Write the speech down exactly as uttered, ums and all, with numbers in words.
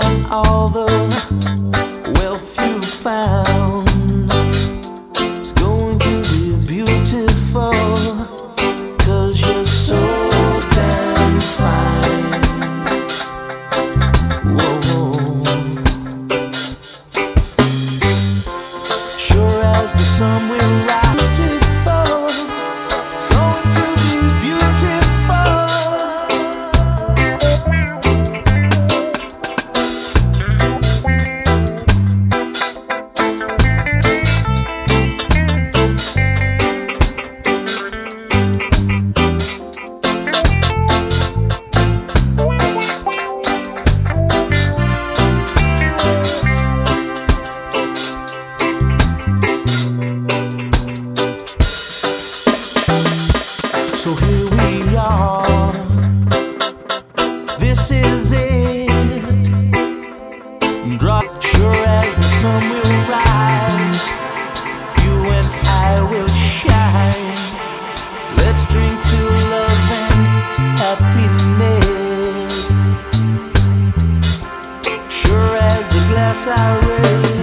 all the wealth you found is going to be beautiful, 'cause you're so damn fine. Whoa. Sure as the sun will rise, beautiful, it's going to be beautiful. So here we are, this is it. Drop, sure as the sun will rise, you and I will shine. Let's drink to love and happiness. Sure as the glass I raise,